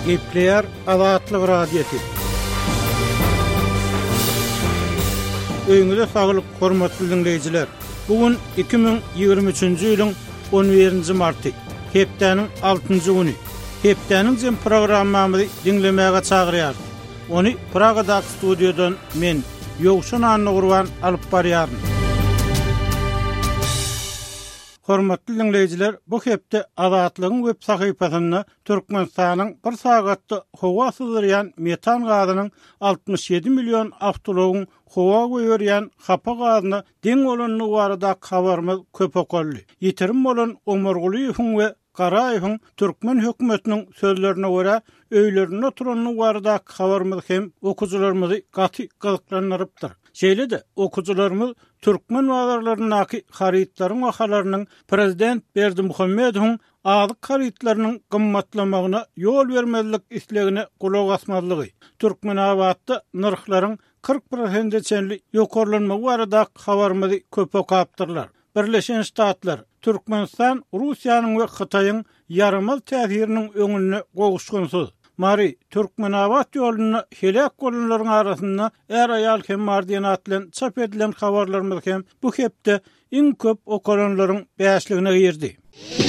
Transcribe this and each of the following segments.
Gepleyer Azatlyk Radiosu. Öňüňizde saglyk, hormatly dinleýijiler. Bugün 2023-nji ýylyň 11-nji marty, hepdeniň 6-njy güni. Hepdeniň jem programmamyzy dinlemäge çagyrýar. Onu Pragada studiodan men Ýowşan Anygurwan alyp barýaryn. Hormatly dinleýijiler, bu hepde Azatlygyň web sahypasyna Türkmenistanyň bir sagatda howa sızyrýan metan gazynyň 67 milyon awtologyň howa goýurýan hapa gazyny deň bolanyny barada habarymyz köp okolly. Ýetirim bolan Ömerguliýewiň we Garaýewiň Türkmen hökümetiniň sözlerine görä öýlerinde oturanyň barada habarymyz hem okuwçylarymyzy gaty gyzyklandyrypdyr. Şeýle-de okuwçylarymyz Türkmen wagtlarynyň harytlaryň wahalarynyň prezident Berdimuhammedowyň azyk harytlarynyň gymmatlamagyna ýol bermezlik islegine kulak asmazlygy, Türkmen awatda narhlaryň 40% çenli ýokarlanmagy barada habarymyzy köp okapdyrlar. Birleşen Ştatlar, Türkmenistan, Russiýanyň we Hytaýyň ýaramaz täsiriniň öňüne gowuşgansyz. Mari Türkmen awat ýoluna helak bolanlaryň arasynda er aýal hem mardiýan atlan çap edilen habarlarymyz hem bu hepde iň köp okulanlaryň bäşligine girdi.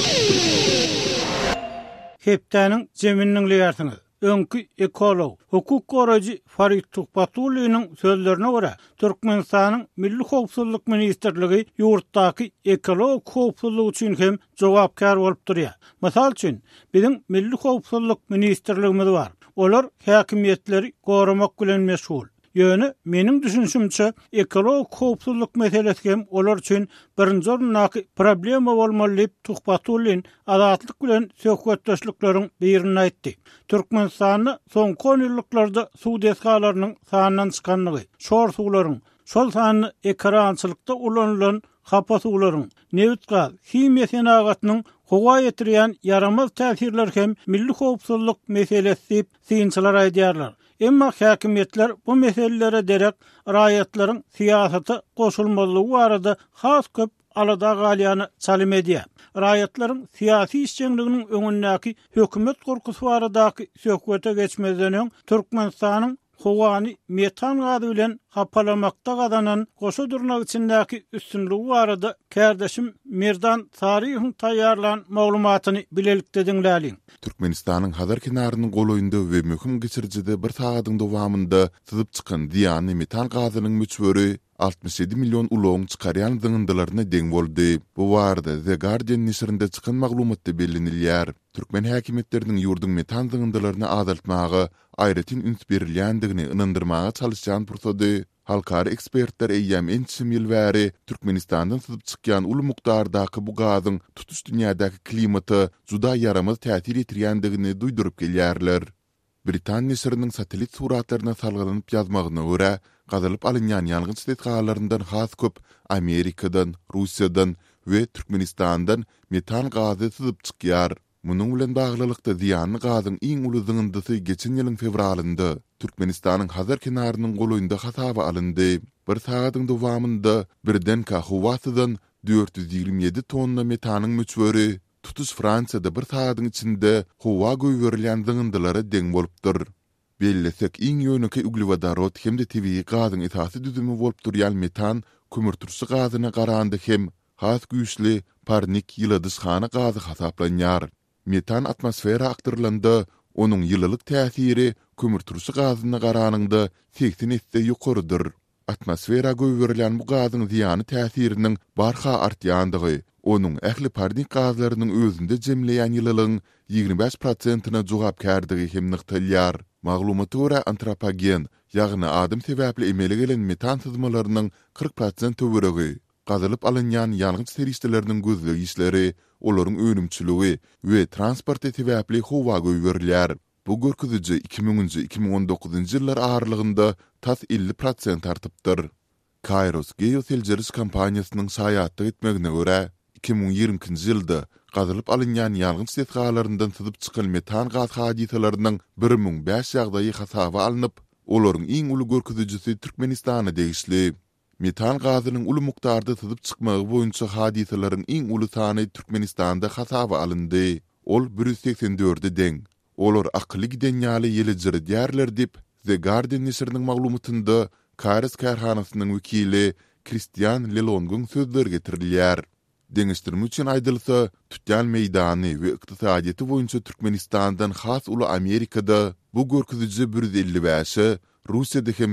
Hepdeniň jeminiň liýarsyňyz. Öňkü ekolog, hukuk goraýjy Farid Tuhpatulynyň sözlerine görä, Türkmenistanyň Milli Howpsuzlyk Ministrligi ýurtdaky ekolog howpsuzlyk üçin hem jogapkar bolup durýar. Mysal üçin, biziň Milli Howpsuzlyk Ministrligimiz bar. Olar häkimiýetleri goramak bilen meşgul. Ýöne meniň düşünşümçe ekolog howpsuzlyk meselesi hem olar üçin birinji orundaky problema bolmaly diýip Tuhpatulyn Azatlyk bilen söhbetdeşlikleriň birini aýtdy. Türkmenistanyň soňky 10 ýyllarda suw deskalarynyň sanynyň çykanlygy, şor suwlaryň, şol sanyny ekrançylykda ulanylan hapa suwlaryň, newit gaz, himiýa senagatynyň howa ýetirýän yaramaz täsirler hem milli howpsuzlyk meselesi diýip synçylar aýdýarlar. Emma häkimiýetler bu meselelere derek raýatlaryň siýasaty goşulmalygy barada has köp alada galýany çalym edýär. Raýatlaryň siýasy işçiliginiň öňündäki hökümet gorkusy baradaky söhbete geçmezden öň Türkmenistanyň howany metan gazy bilen hapalamakda gazanan goşa durnak içindäki üstünligi barada kärdeşim Merdan Tariýewiň taýýarlan maglumatyny bilelikde dinläliň. Türkmenistanyň Hazar kenarynyň goloýunda we möhüm geçirjide bir sagatyň dowamında tyzyp çykan diýany metan gazynyň müçböri 67 milyon uloň çykarýan zyňyndylaryna deň boldy. Bu barada The Guardian nisrinde çykan maglumatda bellenilýär. Türkmen häkimetleriniň ýurduň metan zyňyndylaryny azaltmagy aýratyn üns berilýändigini ynandyrmaga çalışan pursady. Halkary ekspertler eýýäm ençim ýyl bäri Türkmenistandan syzyp çykýan uly mukdardaky bu gazyň tutuş dünýädäki klimaty juda yaramaz täsir etirýändigini duýdurup gelýärler. Britaniýa nisriniň satelit suratlaryna salgylanyp ýazmagyna görä, gazalyp alynýan ýalgyň stetgalaryndan has köp Amerikadan, Russiýadan we Türkmenistandan metan gazy syzyp çykýar. Munyň bilen baglylykda diýany gazyň iň uly zyňyndysy geçen ýylyň fevralynda Türkmenistanyň Hazar kenarynyň goloýunda hasaba alyndy. Bir sagatyň dowamında birden howasydan 427 tonna metanyň müçböri tutuş Fransiýada bir sagatyň içinde howa goýberilýän zyňyndylary deň bolupdyr. Bellesek iň ýöneki uglevodorod hemde tabii gazyň esasy düzümi bolup durýan metan kömürturşy gazyna garanda hem has güýçli parnik ýyldysxana gazy hasaplanýar. Metan atmosfera aktyrlanda onuň ýyllyk täsiri kömürturşy gazyna garanynda 80 ýokarydyr. Atmosfera goýberilýän bu gazyň ziýany täsiriniň barha artýandygy, onuň ähli parnik gazlarynyň özünde jemleýän ýyllygyň 25%-na jogapkardigi hem nykdalýar. Maglumaty görä antropogen, ýagny adam sebäpli emele gelen metan sızmalarynyň 40% töweregi, gazalyp alynýan ýalgyň serişleriniň gözlegi işleri, olaryň önümçüligi we transport sebäpli howa goýberilýär. Bu görkeziji 2000-2019 ýyllar aralygynda tas 50% artypdyr. Kairos Geoteljeris kompaniýasynyň saýatlyk etmegine görä, 2020-nji ýylda gazalyp alynýan ýalgyň stetgalaryndan syzyp çykan metan gaz hadisalarynyň 1005 ýagdaýy hasaba alınıp, olaryň iň uly görkezijisi Türkmenistana degişli. Metan gazynyň uly mukdarda syzyp çykmagy boýunça hadisalaryň iň uly sany Türkmenistanda hasaba alyndy. Ol 184 deň. Olar akıllı giden ýaly ýelijir diýerler dip The Guardian nesiriniň maglumatynda Karis karhanasynyň wekili Christian Lelongun sözleri getirilýär. Deňişdirme üçin aýdylsa, tutýan meýdany we ykdysadyety boýunça Türkmenistandan has uly Amerikada bu görkeziji 155, Russiýada hem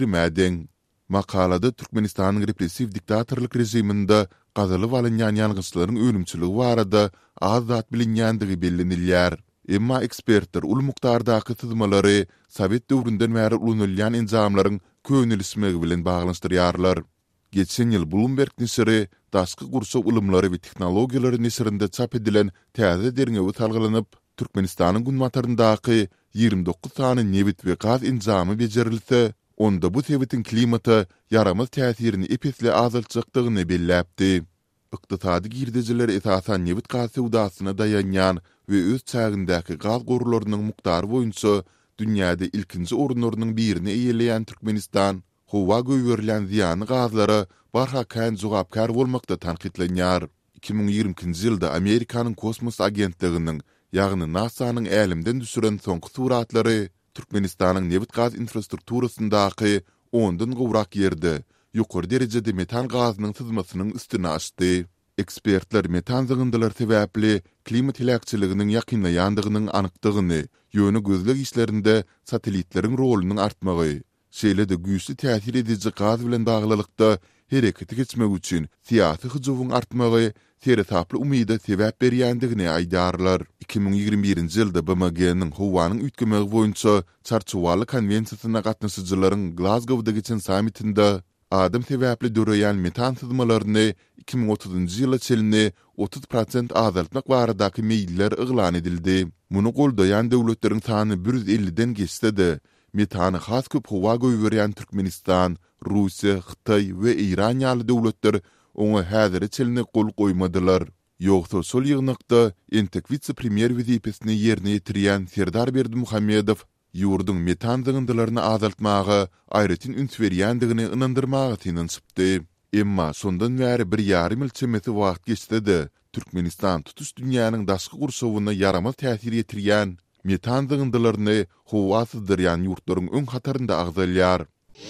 120 Makalada Türkmenistanyň repressiw diktatorlyk rejiminde gazaly alynýan ýalgyçlaryň ölümçiligi barada az zat bilinýändigi bellenilýär. Emma ekspertler ul muktardaky syzmalary Sowet döwründen bäri ulanylýan enzamlaryň könülismegi bilen baglanşdyrýarlar. Geçen ýyl Bloomberg nesiri daşky gursa ulumlary we tehnologiýalary nesirinde çap edilen täze derňewi talgylanyp, Türkmenistanyň günmataryndaky 29 sany nebit we gaz enzamy bejerilse, onda bu tebitin klimata yaramaz täsirini epesli azaltjakdygyny belläpdi. Ykdysady girdijiler esasan nebit gaz sewdasyna dayanýan we öz çägindäki gaz gorularynyň muktary boýunça dünýäde ilkinji orunlarynyň birini eýeleýän Türkmenistan, howa göwürilen ziýany gazlara barha kän jogapkar bolmakda tanqidlenýär. 2020-nji ýylda Amerikanyň kosmos agentliginiň, ýagny NASA-nyň älimden düşüren soňky suratlary Türkmenistanyň nebit gaz infrastrukturasyndaky 10-dan gowrak ýerde ýokary derejede metan gazynyň syzmasynyň üstüne açdy. Ekspertler metan zygyndylar sebäpli klimat hilakçylygynyň ýakynlaýandygynyň anykdygyny, ýöne gözleg işlerinde satelitleriň rolunyň artmagy, şeýle-de güýçli täsir edici gaz bilen baglylykda hereketi geçmek üçin siýasy hyjywyň artmagy teretaply umyda sebäp berýändigini aýdarlar. 2021-nji ýylda BMG-niň howanyň üýtgemegi boýunça çarçuwaly konwensiýasyna gatnaşyjylaryň Glasgow'da geçen sammitinde adam sebäpli döreýän metan syzmalaryny 2030-njy ýyla çelini 30% azaltmak baradaky meýiller yglan edildi. Muny goldaýan döwletleriň sany 150-den geçse-de, metany has köp howa göwürýän Türkmenistan, Russiýa, Hytaý we Iran ýaly döwletler oňa häziri çelini gol goýmadylar. Ýogsa şol ýygnakda entek vice-premier wezipesini ýerine ýetirýän Serdar Berdimuhammedow ýurdun metan zygyndylaryny azaltmagy aýratyn üns berýändigini ynandyrmagy tynançypdy. Emma sondan bäri 1,5 ýyl çemeti wagt geçse-de, Türkmenistan tutuş dünýäniň daşky gurşawyna yaramaz täsir ýetirýän metan zygyndylaryny howa syzdyrýan ýurtlaryň öň hatarynda agzalýar.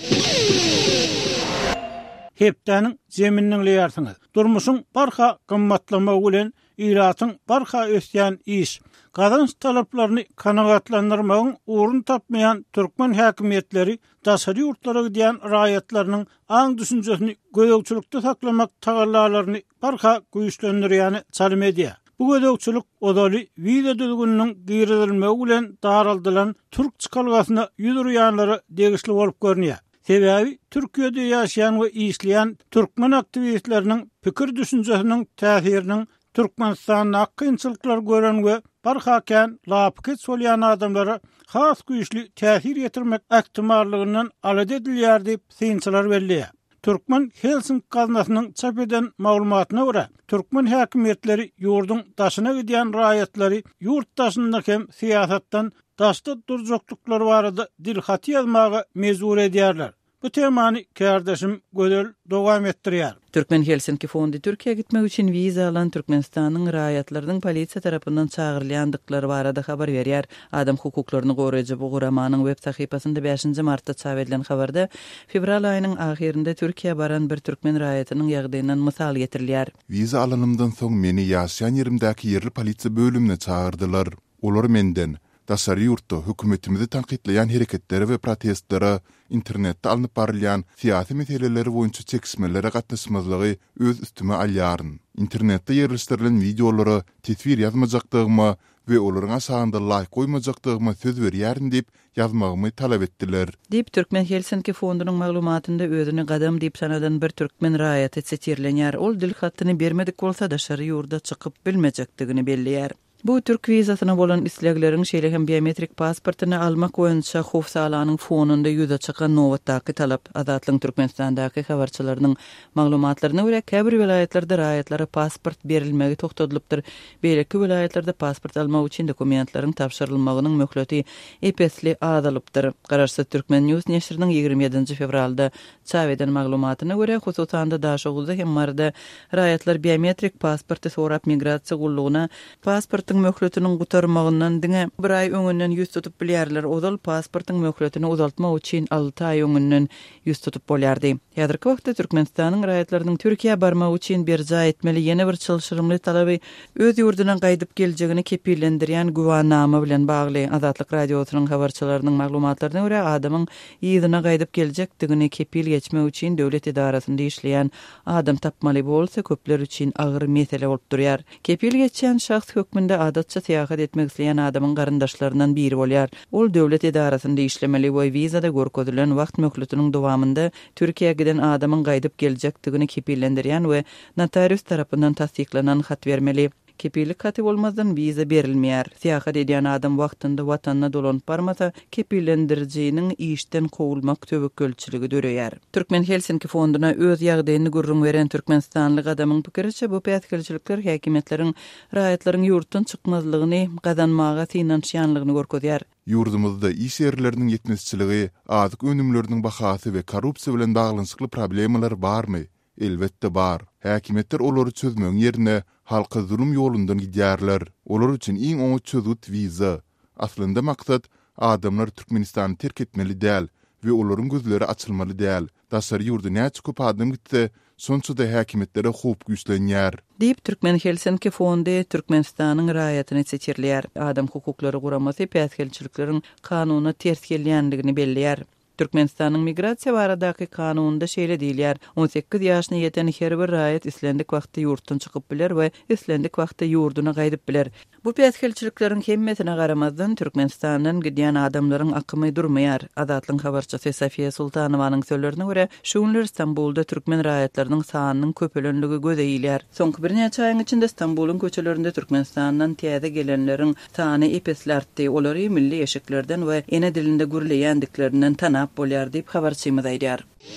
Hepdäniň zemininiň ýartyňy. Durmuşyň barha gymmatlama bilen ýylatyň barha ösýän iş, gazanç talaplaryny kanagatlandyrmagyň urun tapmaýan türkmen häkimetleri daşary ýurtlara gidýän raýatlarynyň aň düşünjesini gödökçülükde saklamak tagallalaryny barha güýçlendirýäni çalym edýär. Bu gödökçülük odaly wiza düzgüniniň girizilmegi bilen daraldylan türk çykalgasyna ýüdürýänlere degişli bolup görnýär. Sebäbi Türkiýede ýaşaýan we işleýän türkmen aktivistleriniň pikir düşünjesiniň täsiriniň Türkmenistanyň kynçylyklar gören we barhakän lapket bolýan adamlara has güýçli täsir ýetirmek ähtimarlygyndan alad edilýär diýip synçylar belliýär. Türkmen Helsinki gaznasynyň çap eden maglumatyna görä, türkmen häkimetleri ýurdun daşyna gidýän raýatlary ýurt daşynda hem siýasatdan daşda durjokluklary barada dilhaty ýazmagy mezur edýärler. Bu temany kardeşim Gödel dowam etdirýär. Türkmen Helsinki fondy Türkiýe gitmek üçin wiza alan Türkmenistanyň raýatlarynyň polisiýa tarapyndan çağırylýandyklary barada habar berýär. Adam hukuklaryny goraýjy bu guramanyň web sahypasynda 5 martda çap edilen habarda fevral aýynyň ahirinde Türkiýe baran bir türkmen raýatynyň ýagdaýyndan mysal getirilýär. Wiza alanymdan soň meni ýaşaýan ýerimdäki yerli polisiýa bölümine çağırdylar. Olar menden daşary ýurtda hökümetimizi tanqidleýän hereketleri we protestlere, internetde alınıp barylýan siýasy meseleleri boýunça çekişmelere gatnaşmazlygy öz üstüme alýaryn. İnternetde ýerleşdirilen videolary tesvir ýazmajakdygyma we olaryň aşagynda like goýmajakdygyma söz berýärin diýip ýazmagymy talap etdiler. Diýip Türkmen Helsinki fondunyň maglumatynda özüni gadam diýip sanadan bir türkmen raýaty seçirilýär. Ol dil hatyny bermedik bolsa da şary ýurda çykyp bilmejekdigini belliýär. Bu Türk vizasyna bolan islegleriň şeýle hem biometrik pasportyny almak boýunça Hof salanyň fonunda ýüze çykan nowatdaky talap Azatlyň Türkmenistandaky habarçylarynyň maglumatlaryna görä käbir vilayetlerde raýatlara pasport berilmegi toktadylypdyr. Beýleki vilayetlerde pasport almak üçin dokumentlaryň tapşyrylmagynyň möhleti epesli azalypdyr. Garaşsa Türkmen News neşriniň 27 fevralda çap eden maglumatyna görä hususanda daşaguzda hem marda raýatlar biometrik pasporty sorap migrasiýa gullugyna pasport pasportyň möhletiniň gutarmagyndan diňe bir ay öňünden ýüz tutup bilýärler. Ozal pasportyň möhletini uzaltmak üçin 6 ay öňünden ýüz tutup bolýardy. Häzirki wagtda Türkmenistanyň raýatlarynyň Türkiýe barmak üçin berja etmeli ýene bir çylşyrymly talaby öz ýurdundan gaýdyp geljegini kepillendirýän guwannama bilen bagly. Azatlyk radiosynyň habarçylarynyň maglumatlaryna görä adamyň ýygyna gaýdyp geljekdigini kepil geçmek üçin döwlet idarasynda işleýän adam tapmaly bolsa köpler üçin agyr mesele bolup durýar. Kepil geçen şahs hökmünde adatça seyahat etmek isleyen adamın garyndaşlarından biri bolýar. Ol döwlet idarasynda işlemeli we vizada görkezülen wagt möhletiniň dowamında Türkiýe giden adamın gaýdyp geljekdigini kepillendirýän we notarius tarapyndan tasdiklanan hat bermeli. Kepillik hati bolmazdan viza berilmeýär. Seyahat edýän adam wagtynda watanyna dolanyp barmasa kepillendirjiniň işden kowulmak töwekkülçiligi döreýär. Türkmen Helsinki fonduna öz ýagdaýyny gurrun beren türkmenistanlyk adamyň pikiriçe bu päýtkelçilikler häkimetleriň raýatlaryň ýurtdan çykmazlygyny gazanmaga synanýanlygyny görkezýär. Yurdumuzda iş yerlerinin yetmezçiligi, azyk önümleriniň bahasy we korrupsiýa bilen baglanyşykly problemalar barmy? Elbetde bar. Häkimetler olary çözmeň ýerine halka zulüm ýolundan gidýärler. Olar üçin iň oňy çözüt viza. Aslynda maksat adamlar Türkmenistany terk etmeli däl we olaryň gözleri açylmaly däl. Daşary ýurda näçe köp adam gitse, sonsuda häkimetlere hup güýçlenýär. Diýip Türkmen Helsinki fondy Türkmenistanyň raýatyny seçirler. Adam hukuklary guramasy päýtkelçilikleriň kanunyna ters gelýändigini belliýär. Türkmenistanyň migrasiýa baradaky kanununda şeýle diýilýär. 18 ýaşyna ýeten her bir raýat islendik wagtda ýurtdan çykyp biler we islendik wagtda ýurduna gaýdyp biler. Bu päýtkelçilikleriň hemmesine garamazdan Türkmenistandan gidýän adamlaryň akymy durmaýar. Azatlyk habarçysy Safiya Sultanowanyň sözlerine görä, şuňlar Istanbulda türkmen raýatlarynyň sanynyň köpelenligi gözeýilýär. Soňky bir neçe aýyň içinde Istanbulun köçelerinde Türkmenistandan täze gelenleriň sany epesli artdy. Olary milli eşiklerden we ene dilinde gürleýändiklerinden tanap bolýar diýip habarçymyz aýdýar.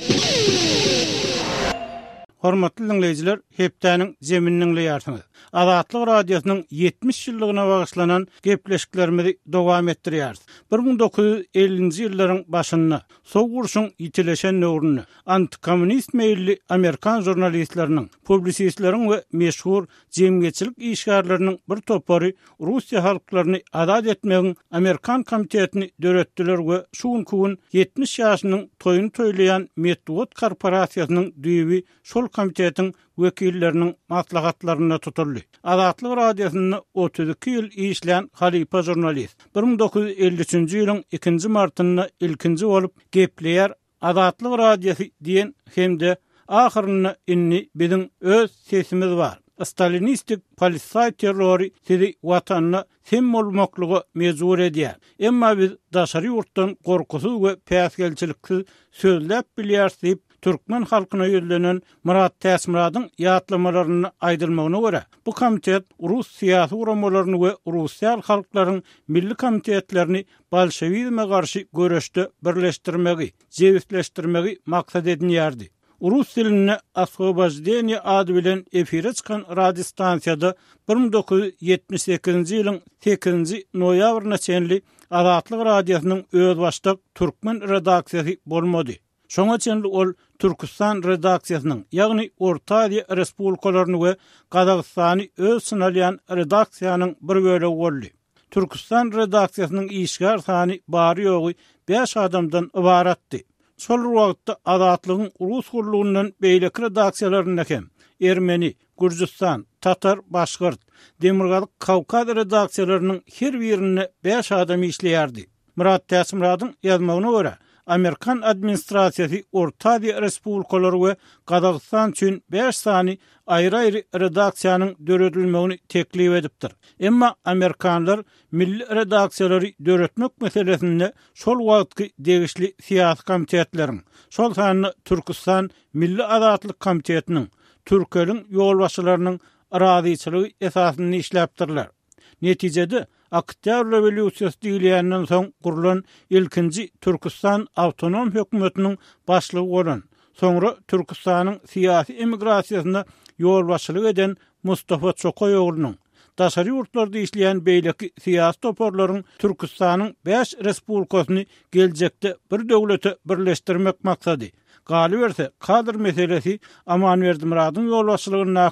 Hormatly dinleyijiler, hepdäniň jeminiň ýartyny. Azatlyk radiosynyň 70 ýyllygyna bagyşlanan gepleşiklerimizi dowam etdirýär. 1950-nji ýyllaryň başynda Sowgurşyň ýitileşen nöwrüni antikommunist meýilli Amerikan jurnalistleriniň, publisistleriň we meşhur jemgyýetçilik işgärleriniň bir topary Russiýa halklaryny azad etmegiň Amerikan komitetini döretdiler we şuňkuň 70 ýaşynyň toýuny toýlayan Medwed korporasiýasynyň düýbi şol komitetiň wekilleriniň maslahatlaryna tutuldy. Azatlyk radiosyny 32 ýyl işleýän Halipa jurnalist 1953-nji ýylyň 2-nji martynda ilkinji bolup gepleýär Azatlyk radiosy diýen hemde ahyrynda inni biziň öz sesimiz bar. Stalinistik polisay terrori sizi watanyna hem bolmaklygy mezur edýär. Emma biz daşary ýurtdan gorkusuz we päýtgelçilikli sözläp bilýärsiz Türkmen halkyna ýöllenen Murat Täsmiradyň ýatlamalarını aýdylmagyna görä, bu komitet Rus syýasy uramalaryny we Russiýa halklaryň milli komitetlerini bolşewizme garşy göreşde birleşdirmegi, jewitleşdirmegi maksat edinýärdi. Rus diline Osvobozdeniya ady bilen efire çykan radio stansiýada 1978-nji ýylyň 8-nji noýabryna çenli Azatlyk radiosynyň öz başlyk türkmen redaksiýasy bolmady. Şoňa çenli ol Türkistan redaksiýasynyň, ýagny Orta Aziýa respublikalaryny we Gazagystany öz synalýan redaksiýanyň bir bölegi boldy. Türkistan redaksiýasynyň işgär sany bary ýogy 5 adamdan ibaratdy. Şol wagtda Azatlygyň Rus gurulundan beýleki redaksiýalaryna hem Ermeni, Gürjistan, Tatar, Başgyrt, Demirgazyk, Kawkaz redaksiýalarynyň her birine 5 adam işleýärdi. Murat Täsmiradyň ýazmagyna görä, Amerikan administrasiýasy Orta Aziýa respublikalary we Gazagystan üçin 5 sany aýry-aýry redaksiýanyň döredilmegini teklip edipdir. Emma Amerikanlar milli redaksiýalary döretmek meselesinde şol wagtky degişli syýasy komitetleriň, şol sany Türkistan Milli Azatlyk Komitetiniň, Türkeliň ýolbaşçylarynyň razyçylygy esasyny işläpdirler. Netijede Oktyabr rewolýusiýasy diýilýänden soň kurulan ilkinji Türkistan awtonom hökümetiniň başlygy bolan, soňra Türkistanyň syýasy emigrasiýasyna ýolbaşçylyk eden Mustafa Çokay oğlunyň, daşary ýurtlarda işleýän beýleki syýasy toparlaryň Türkistanyň 5 respublikasyny geljekde bir döwlete birleşdirmek maksady. Galy berse kadr meselesi Amanverdi Muradyň ýolbaşçylygynyňky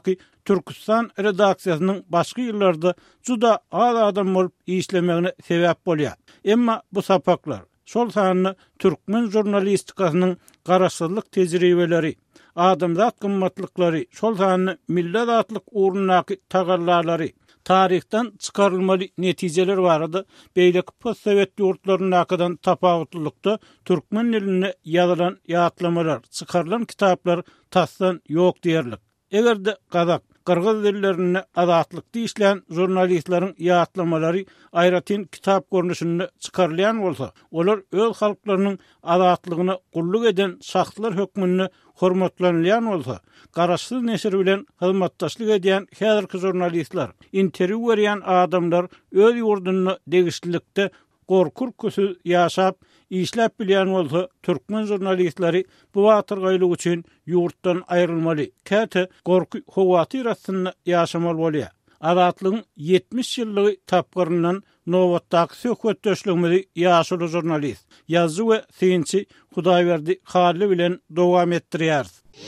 Türkistan redaksiýasynyň başga ýyllarda juda az adam bolup işlemegine sebäp bolýar. Emma bu sapaklar şol sanyny türkmen jurnalistikasynyň garaşsyzlyk tejribeleri, adamzat gymmatlyklary, şol sanyny millet atlyk uğrundaky tagallalary, tarihten çıkarılmaly netijeler barady. Beýleki postsovet ýurtlarynyňdan tapawutlykda türkmen diline ýazylan ýatlamalar, çıkarılan kitaplar tasdan ýok diýerlik. Egerde Kazak, Kırgız dillerine azatlyk diýilen jurnalistlaryň ýatlamalary aýratyn kitap görnüşinde çıkarylýan bolsa, olar öz halklarynyň azatlygyna gulluk eden şahslar hökmüne hormatlanýan bolsa, garaşsyz neşir bilen hyzmatdaşlyk edýän häzirki jurnalistler, interwiu berýän adamlar öz ýurduny degişlikde gorkurkusuz ýaşap işläp bilýän bolsa, türkmen jurnalistleri bu watyrgaýlyk üçin ýurtdan aýrylmaly, käte gorky howaty rasyny ýaşamaly bolýar. Azatlygyň 70 ýyllygy tapgyryndan nowatdaky söhbetdeşligimizi ýaşaly jurnalist, ýazgy we synçy Hudaýberdi Hally bilen dowam etdirýär.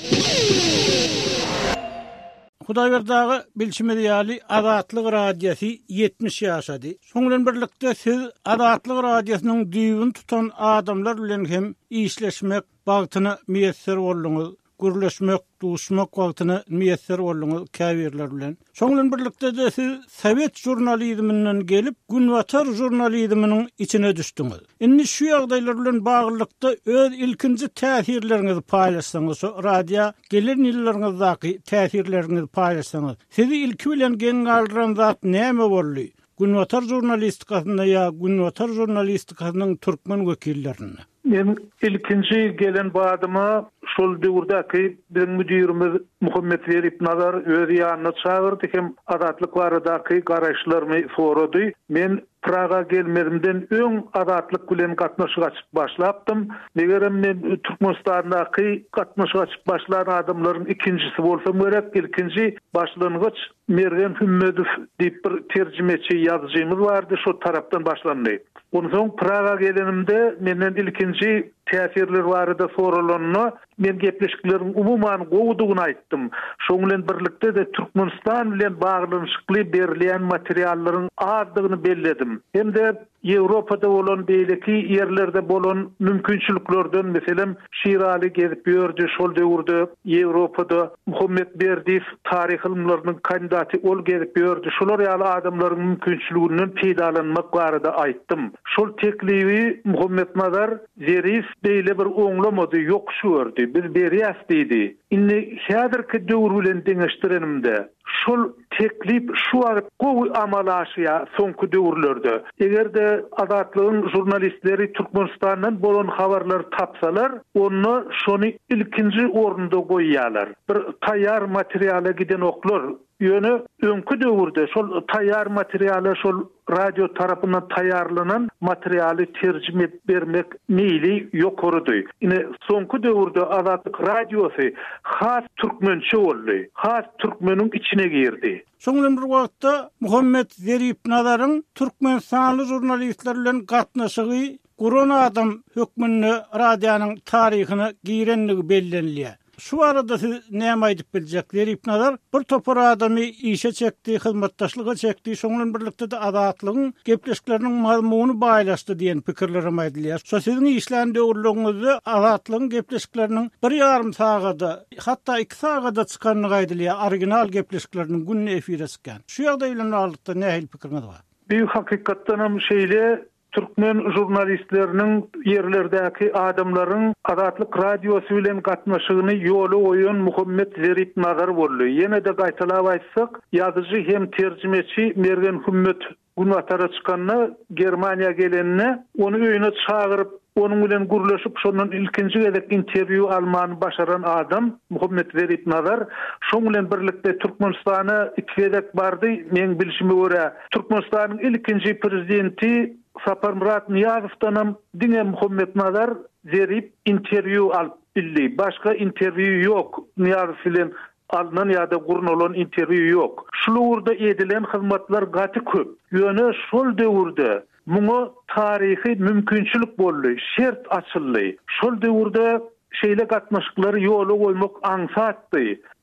Hudaýberdagy bilşimde ýaly Azatlyk radiosu 70 ýaşady. Şoňdan birlikde siz Azatlyk radiosynyň düýbün tutan adamlar bilen hem işleşmek bagtyna müýesser bolýaňyz, gürleşmek, duşmak wagtyna müýesser bolýaňyz käbirler bilen. Şoňdan birlikde de siz Sowet jurnalizminden gelip Günwatar jurnalizminiň içine düşdiňiz. Indi şu ýagdaýlar bilen baglykda öz ilkinji täsirleriňizi paýlaşsaňyz, radio gelen ýyllaryňyzdaky täsirleriňizi paýlaşsaňyz, sizi ilki bilen geň galdyran zat näme boldy? Günwatar jurnalistikasyna ýa Günwatar jurnalistikasynyň türkmen wekillerine? Men ilkinji gelen badyma şol döwürdäki biziň müdirimiz Muhammed Zerip Nazar öz ýanyna çağırdy hem azatlyk baradaky garaşlarmy sorady. Men Praga gelmedimden öň azatlyk bilen gatnaşyk açyp başlapdym. Negerem men Türkmenistandaky gatnaşyk açyp başlayan adamlaryň ikincisi bolsam gerek, ilkinji başlangıç Mergen Hümmedow diýip bir terjimeçi ýazgymyz bardy, şo tarapdan başlandy. Ondan soň Praga gelenimde menden ilkinji täsirler barada sorulanyny men gepleşikleriň umuman gowdugyny aýtdym. Şoň bilen birlikde de Türkmenistan bilen baglanyşykly berilýän materiallaryň azdygyny belledim. Hem de Ýewropada bolan beýleki ýerlerde bolan mümkinçiliklerden meselem Şirali gezip ýördi, şol döwürde Ýewropada Muhammed Berdiýew tarih ilmläriniň kandidaty ol gezip ýördi. Şolar ýaly adamlaryň mümkinçiliginden peýdalanmak barada aýtdym. Şol teklibi Muhammed Nazar Zerif beýle bir oňlamady, ýokşurdy. Biz berýäs diýdi. Indi häzirki döwür bilen deňeşdirenimde şol teklip şu wagt gowy amalaşýa soňky döwürlerde. Egerde azatlygyň jurnalistleri Türkmenistandan bolan habarlar tapsalar, onu şonu ilkinji ornda goýýarlar. Bir taýýar materiala giden oklar ýöne öňkü döwürde şol taýýar materialy şol radio tarapyndan taýýarlanan materialy terjime bermek meýli ýokurudy. Ine soňky döwürde Azatlyk radiosy has türkmençe boldy. Has türkmeniň içine girdi. Şoňdan bir wagtda Muhammed Zerip Nazaryň türkmen sanly jurnalistler bilen gatnaşygy Guron adam hökmünde radionyň taryhyny giýrenligi bellenilýär. Şu arada siz näme aýdyp biljek? Zerip Nazar bir topar adamy işe çekdi, hyzmatdaşlyga çekdi, şoňdan birlikde de azatlygyň gepleşikleriniň mazmuny baýlaşdy diýen pikirlerim aýdylýar. Şo siziň işlän döwürlüğiňizde azatlygyň gepleşikleriniň 1,5 sagada, hatda 2 sagada çykanyny aýdylýar, original gepleşikleriniň günni efire çykan. Şu ýagdaý bilen alykda nähil pikiriňiz bar? Bu hakykatdan hem şeýle Türkmen jurnalistleriniň yerlerdäki adamlaryň Azatlyk radiosu bilen gatnaşygyny ýoly goýan Muhammed Zerip Nazar boldy. Ýene de gaýtalap aýtsak, ýazyjy hem terjimeçi Mergen Hümmedow Günwatara çykanyny Germaniýa gelenine onu öýüne çağıryp onun bilen gürleşip şondan ilkinji gezek interwiu almany başaran adam Muhammed Zerip Nazar şoň bilen birlikde Türkmenistana iki gezek bardy. Men bilişime görä Türkmenistanyň ilkinji prezidenti Sapar Murat Niyazov'dan dine Muhammed Nazar Zerip interwiu alıp bildi. Başka interwiu yok. Niyazov bilen alınan ya da gurun olan interwiu yok. Şu urda edilen hyzmatlar gaty köp. Ýöne şol döwürde muňa tarihi mümkinçilik boldy, şert açyldy. Şol döwürde şeýle gatnaşyklary ýoly goýmak aňsatdy.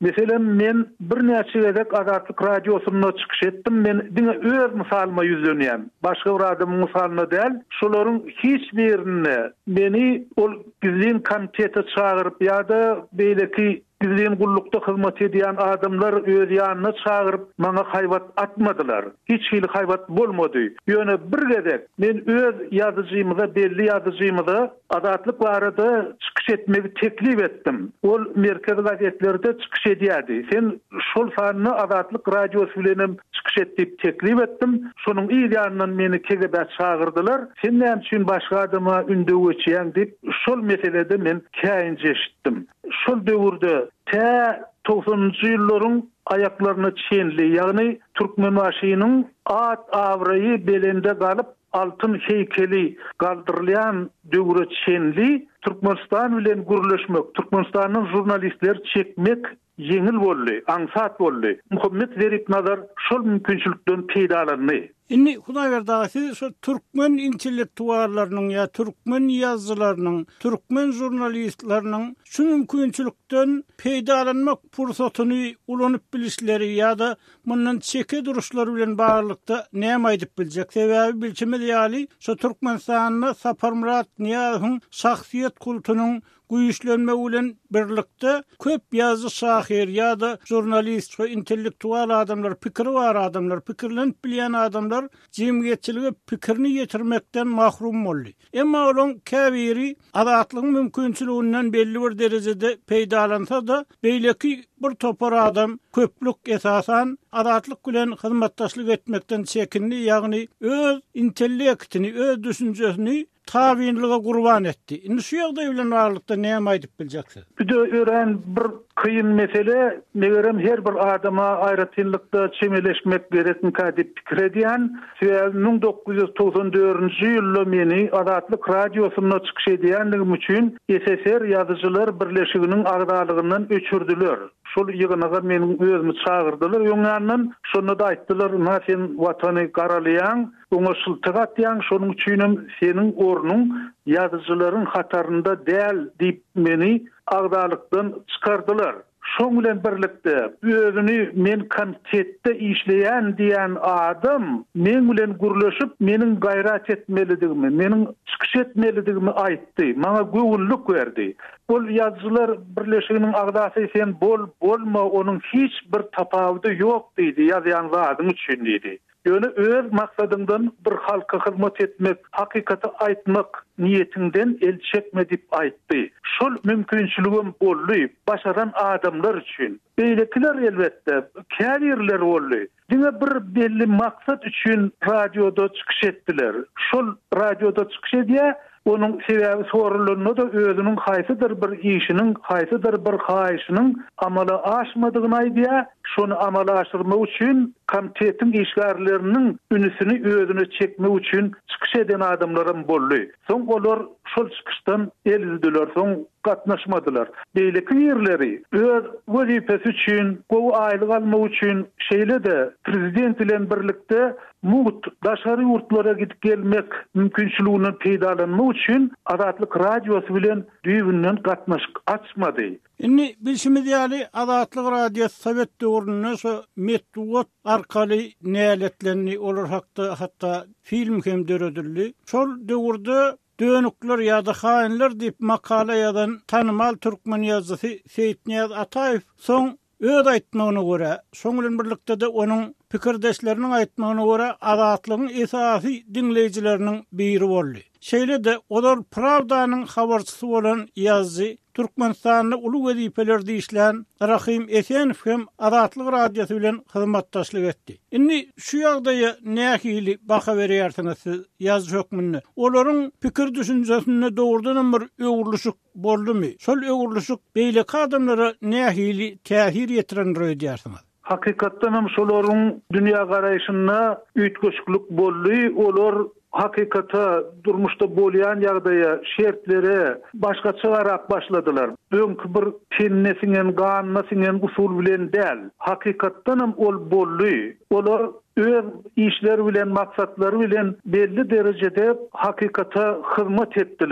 Meselen men bir näçe gezek Azatlyk radiosuna çykyş etdim. Men diňe öz misalyma ýüzlenýän. Başga bir adamyň misalyna däl, şolaryň hiç birini meni ol gizlin komitete çağırıp ýa-da beýleki gizlin gullukda hyzmat edýän adamlar öz ýanyna çağırıp maňa haýbat atmadylar. Hiç hili haýbat bolmady. Ýöne bir gezek men öz ýazyjymyza, belli ýazyjymyza Azatlyk barada çykyş etmegi teklip etdim. Ol merkez gazetlerde çykyş edýärdi. Sen şol sanyny Azatlyk radiosu bilen çykyş etip teklip etdim. Şonuň ýanyndan meni KGB çağırdylar. Sen näme üçin başga adama ünde geçýän dip şol meselede men käýinje eşitdim. Şol döwürde 90-njy ýyllaryň ayaklaryna çenli, ýagny Türkmenbaşynyň at awraýy belinde galyp altın heykeli galdyrylýan döwre çenli Türkmenistan bilen gürleşmek, Türkmenistanyň jurnalistler çekmek yeňil boldy, aňsat boldy. Muhammed Zerip nazar şol mümkinçilikden peýdalandy. Inni Hudaýberdi siz şu türkmen intellektuallarynyň ýa türkmen ýazgylarynyň, türkmen jurnalistlarynyň şu mümkinçilikden peýdalanmak pursatyny ulanyp bilişleri ýa-da mundan çeke duruşlary bilen baglykda näme aýdyp biljek? Sebäbi bilçimiz ýaly şu Türkmenistanyň Saparmurat Niýazowyň şahsiýet kultunyň güýçlenme bilen birlikde köp ýazgy şahir ýa-da jurnalist, şu intellektual adamlar, pikiri bar adamlar, pikirlenip bilýän adamlar jemgyýetçilige pikirini ýetirmekden mahrum boldy. Emma olaň käbiri azatlygyň mümkinçiliginden belli bir derejede peýdalansa da beýleki bir topar adam köplük esasan azatlyk bilen hyzmatdaşlyk etmekden çekinli, ýagny öz intellektini, öz düşünjesini tabiinlige gurban etdi. Indi şu ýagdaý bilen barlykda näme aýdyp biljeksiz? Bir de ören bir kıyın mesele, megerem her bir adama aýratynlykda çemeleşmek gerekmi kadip pikir edýän. 1994-nji ýylda meni Azatlyk radiosuna çykyş edýändigim üçin SSR ýazyjylar birleşiginiň agdalygyndan öçürdiler. Şol ýygynaga meni özümi çağırdylar. Ýöňärden şonu da aýtdylar, "Na sen watany garalaýan, oňa şyltyk atýan, şonuň üçin seniň ornuň ýazyjylaryň hatarynda däl" diýip meni agdalykdan çykardylar. Şoň bilen birlikde özüni men komitetde işleýän diýen adam men bilen gürleşip meniň gaýrat etmelidigimi, meniň çykyş etmelidigimi aýtdy. Maňa göwünlük berdi. Ol ýazyjylar birleşiginiň agdasy sen bolma, onuň hiç bir tapawudy ýok diýdi, ýazýan zadyň üçin diýdi. Ýöne öz maksadyňdan bir halka hyzmat etmek, hakykata aýtmak niyetinden el çekme dip aýtdy. Şol mümkinçiligim boldy başaran adamlar üçin. Beýlekiler elbetde käbirler boldy. Diňe bir belli maksat üçin radioda çykyş etdiler. Şol radioda çykyş edýär. Onun sebäbi sorulanyna da özüniň haýsydyr bir işiniň, haýsydyr bir haýyşynyň amala aşmadygyny aýdýar. Şonu amala aşyrmak üçin komitetiň işgärleriniň ünisini özüne çekmek üçin çykyş eden adamlarym boldy. Soň olar şol çykyşdan elizdiler, soň gatnaşmadylar. Beýleki ýerleri öz wezipesi üçin, gowy aýlyk almak üçin şeýle de prezident bilen birlikde daşary ýurtlara gidip gelmek mümkinçiligini peýdalanmak üçin Azatlyk radiosu bilen düýbünden gatnaşyk açmady. Inni bilşimiz ýaly Azatlyk radiosu Sowet döwründe şu metwat arkaly näletlerini olar hakda hatda film hem döredildi. Şol döwürde dönükler ýa-da haýynlar diýip makala ýazan tanymal türkmen ýazgysy Seyit Niyaz Ataýew soň öz aýtmagyna görä, şoň bilen birlikde de onuň pikirdeşleriniň aýtmagyna görä azatlygyň esasy dinleýijileriniň biri boldy. Şeýle de olar Pravdanyň habarçysy bolan ýazgy Türkmenistanyň uly wezipelerinde işlän Rahim Esenow hem Azatlyk radiosu bilen hyzmatdaşlyk etdi. Indi şu ýagdaýa nähili baha berýärsiňiz siz ýazgy hökmünde? Olaryň pikir düşünjesinde dogrudan bir öwürlüşik boldymy? Şol öwürlüşik beýleki adamlara nähili täsir ýetiren diýersiňiz? Hakykatdan hem şolaryň dünýä garaýşyna üýtgeçlik boldy. Olar hakykata durmuşda bolýan ýagdaýa şertlere başgaça garak başladylar. Öňkü bir tennesiniň, ganynyň usul bilen däl. Hakykatdan hem ol boldy. Olar öz işleri bilen, maksatlary bilen belli derejede hakykata hyzmat etdiler.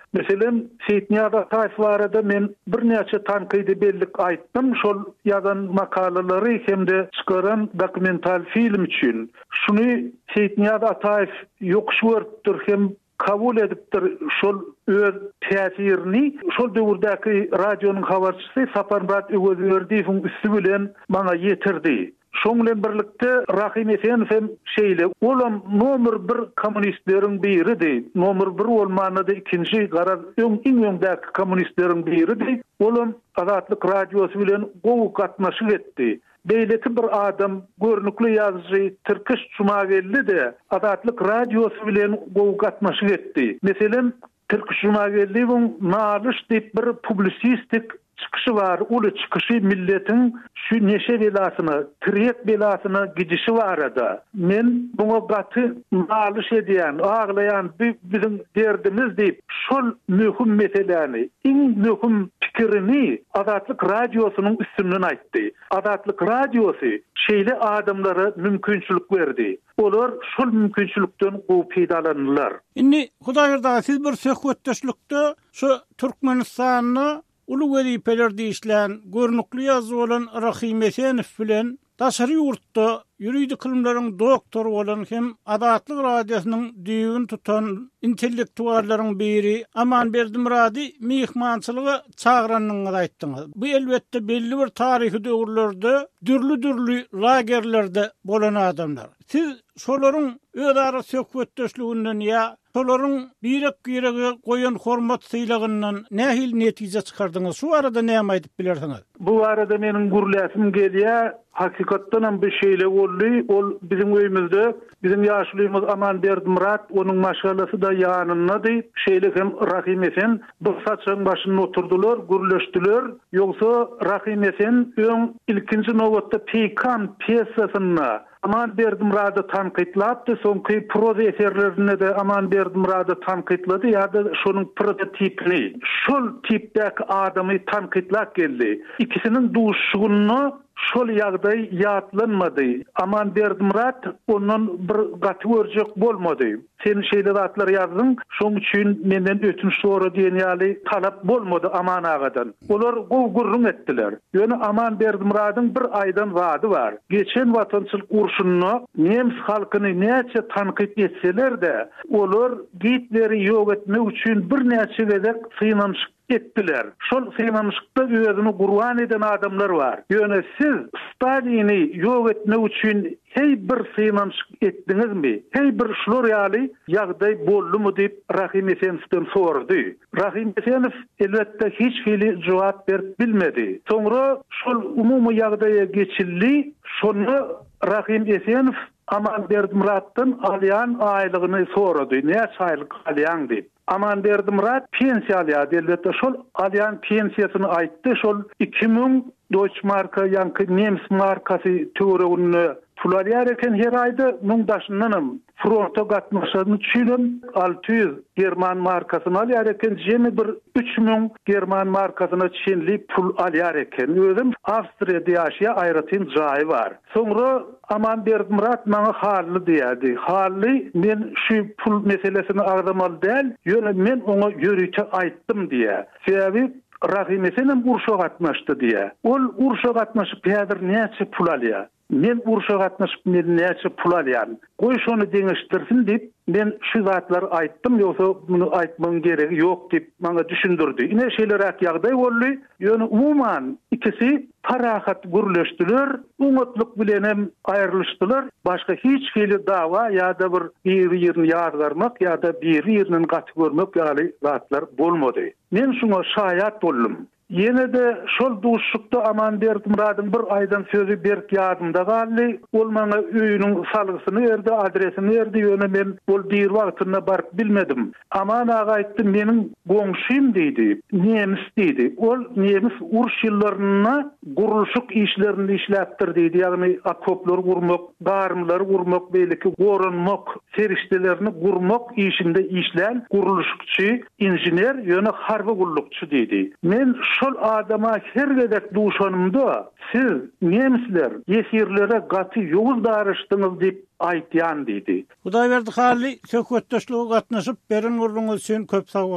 Mesela Seyitniyada tayflarada men bir näçe tanqidi bellik aýtdym, şol ýazan makalary hemde çıkaran dokumental film üçin. Şunu Seyitniyada Ataev ýokşwurtdyr hem kabul edipdir şol öz täsirini. Şol döwürdäki radionuň habarçysy Saparmurat Öwezberdiýewiň üstü bilen maňa ýetirdi. Şoň bilen birlikde Rahim Efendiw hem şeýle olam nomer 1 kommunistleriň biridir. Nomer 1 bolmanyny ikinji garar öňdäki kommunistleriň biridir. Olam Azatlyk radiosy bilen gowy gatnaşyk etdi. Beýleki bir adam görnükli ýazgy Türkiş Cumageli de Azatlyk radiosy bilen gowy gatnaşyk etdi. Meselen Türkiş Cumageliň nalyş diýip bir publisistik çıkışı var. Ulu çıkışı milletin şu neşe belasyny, tirek belasyny gidişi var ada. Men buna gatı nalyş edýän, ağlayan bizim derdimiz diýip şol möhüm meseleni, iň möhüm pikirini Azatlyk radiosynyň üstünden aýtdy. Azatlyk radiosy şeýle adamlara mümkinçilik berdi. Olar şol mümkinçilikden gowy peýdalanýarlar. Indi Hudaýerda siz bir söhbetdeşlikde şu Türkmenistanyny ulu wezipelerde işlän görnükli ýazgy bolan Rahim Efendiw bilen daşary ýurtda ýürüýdi kılımlaryň doktory bolan hem Azatlyk radiosynyň düýün tutan intellektuallaryň biri Amanberdimrady mihmançylyga çağıranyňyzy aýtdyňyz. Bu elbetde belli bir taryhy döwürlerde dürli lagerlerde bolan adamlar. Siz şolaryň özara söhbetdeşliginden ýa şolaryň birek-birege goýan hormat syýlagyndan nähil netije çykardyňyz? Şu arada näme aýdyp bilersiňiz? Bu arada meniň gurulasym gelýär. Hakykatdan hem bir şeýle boldy. Ol bizim öýümizde bizim ýaşlymyz Amanberdimrat onuň maşgalasy da ýanynda şeýle hem Rahim Efendiw bu saçyň başyna oturdular, gürleşdiler. Ýogsa Rahim Efendiw öň ilkinji nowatda Peýkan pyesasyny Amanberdimrady tanqidlapdy, soňky proza eserlerine de Amanberdimrady tanqidlady ýa-da şonuň prototipini. Şol tipdäki adamy tanqidlap geldi. İkisiniň duşşugyny şol ýagdaý ýatlanmady. Amanberdimrat onuň bir gaty görjek bolmady. Sen şeýle zatlar ýazdyň, şoň üçin menden ötünç sora diýen ýaly talap bolmady Aman agadan. Olar gowgurrun etdiler. Ýöne Amanberdimradyň bir aýdan wady var. Geçen watançylyk urşuny nems halkyny näçe tanqid etseler de, olar Hitleri ýok etmek üçin bir näçe gezek synanyşyk etdiler. Şol synanyşykda özüni gurban eden adamlar var. Ýöne siz Stalin'i ýok etmek üçin hey bir synanyşyk etdiňizmi? Hey bir şular ýaly ýagdaý boldumy diýip Rahim Efendiwden sordy. Rahim Efendiw elbetde hiç hili jogap berip bilmedi. Soňra şol umumy ýagdaýa geçildi. Şonu Rahim Efendiw Amanberdimratdan alýan aýlygyny sorady. Näçe aýlyk alýan diýip. Amanberdimrat pensiýa alýar. Elbetde şol alýan pensiýasyny aýtdy. Şol 2000 Deutsche Marka ýa-da Nems markasy töweregini pul alýar eken her aýda muňdaşyndanam fronta gatnaşyny üçin 600 German markasyny alýar eken, jemi bir 3000 German markasyna çinli pul alýar eken. Özüm Awstriýada ýaşaýan aýratyn jaý var. Soňra Amanberdimrat maňa hally diýdi. Hally men şu pul meselesini agdamaly däl, ýöne men oňa ýörüçe aýtdym diýär. Sebäbi Rahim Efendiw urşa gatnaşdy diýär. Ol urşa gatnaşyp häzir näçe pul alýar? Men urşa gatnaşyp näçe pul alýan? Goý şonu deňeşdirsin diýip men şu zatlary aýtdym, ýogsa muny aýtmagyň geregi ýok diýip maňa düşündirdi. Ine şeýlerak ýagdaý boldy. Ýöne umuman ikisi parahat gürleşdiler, umutlyk bilen hem aýrylyşdylar. Başga hiç hili dawa ýa-da bir ýerini ýargarmak ýa-da bir ýeriniň gaty görmek ýaly zatlar bolmady. Men şoňa şaýat boldum. Yine de şol duşlukda Amanberdimradyň bir aýdan sözü berk ýadymda galdy. Ol maňa öýüniň salgysyny berdi, adresini berdi. Ýöne men bol bir wagtyna baryp bilmedim. Aman aga aýtdy, meniň goňşym diýdi, nemis diýdi. Ol nemis uruş ýyllaryna gurulşyk işlerini işläpdir diýdi. Ýagny akoplar gurmak, garmylar gurmak, beýleki goranmak, serişdelerini gurmak işinde işlän gurulşykçy, inженер, ýöne harby gullukçy diýdi. Men şol adama her gedek duşanymda siz nemisler ýesirlere gaty ýoguz darışdyňyz diýip aýtýan diýdi. Hudaýberdi hali söhbetdeşlige gatnaşyp beren urduňyz üçin köp sag bolun.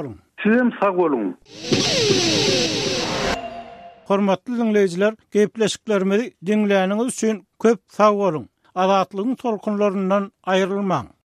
Sizem sag bolun. Hormatly dinleyijiler, gepleşiklerimizi dinleýäniňiz üçin köp sag bolun. Azatlygyň tolkunlaryndan aýrylmaň.